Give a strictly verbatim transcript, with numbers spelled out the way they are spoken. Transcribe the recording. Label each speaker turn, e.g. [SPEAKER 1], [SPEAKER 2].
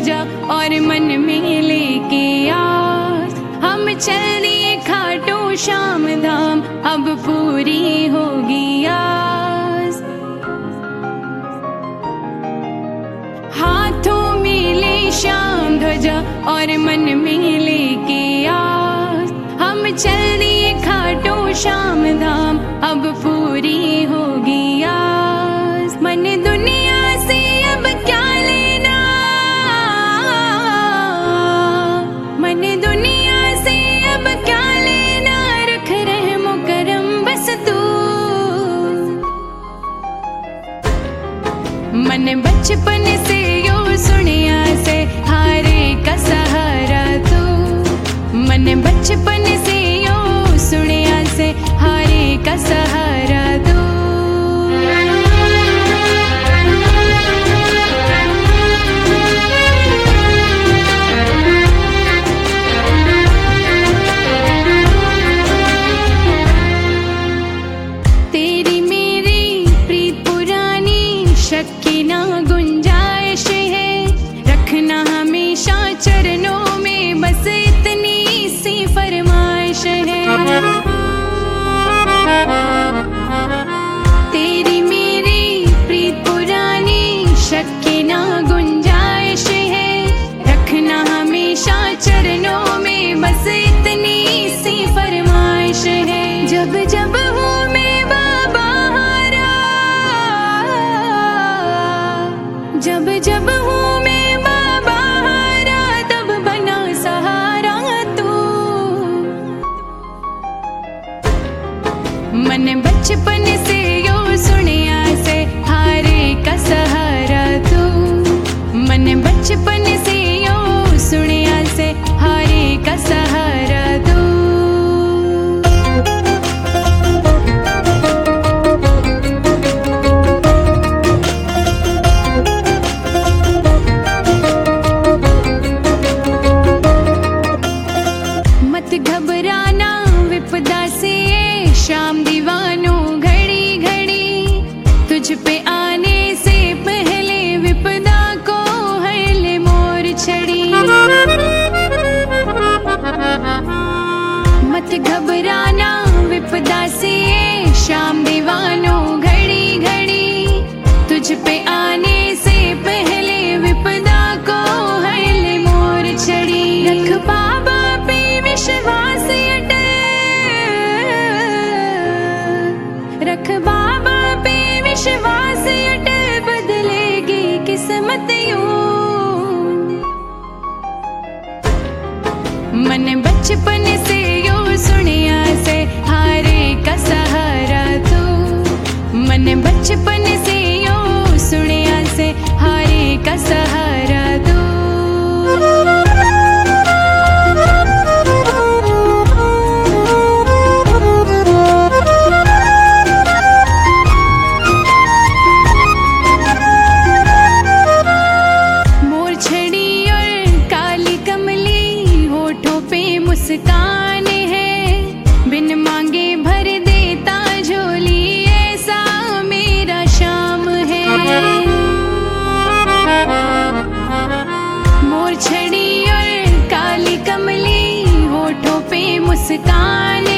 [SPEAKER 1] ध्वजा और मन में लेके आस। हम चल दिए खाटू श्याम धाम, अब पूरी होगी आस। हाथों में ले श्याम ध्वजा और मन में लेके आस। हम चल दिए खाटू श्याम धाम, अब पूरी होगी आस। मन दुनिया से अब क्या लेना, मन दुनिया से अब क्या लेना, रख रहमो करम बस तू। मन बचपन से यो सुनिया से हारे का सहारा तू। मन बचपन से यो सुनिया से हारे का सहारा तू। तेरी मेरी प्रीत पुरानी, शक की ना गुंजाइश है। रखना हमेशा चरणों में, बस इतनी सी फरमाइश है। तेरी मेरी प्रीत पुरानी, शक की ना गुंजाइश है। रखना हमेशा चरणों में, बस इतनी सी फरमाइश है। जब जब हूँ मैं बाबा हारा, जब जब हूँ मैं बाबा हारा, तब बना सहारा तू। मन बचपन से यो सुनिया से हारे का सहारा तू। मन बचपन से यो सुनिया से हारे का सहारा तू। मत घबराना विपदा से श्याम दीवानों, घड़ी घड़ी तुझ पे आने से पहले विपदा को हर ले मोर छड़ी। मत घबराना विपदा से श्याम दीवानों, घड़ी घड़ी तुझ पे आने से पहले विपदा को हर ले मोर छड़ी। रख बाबा पे विश्वास अटल, रख बाबा पे विश्वास अटल, बदलेगी किस्मत यूं। मन बचपन से यो सुनिया से हारे का सहारा तू। मन बचपन से यो सुनिया से हारे का सहारा तू। मुस्कान है, बिन मांगे भर देता झोली, ऐसा मेरा श्याम है। मोर छड़ी और काली कमली, होठों पे मुस्कान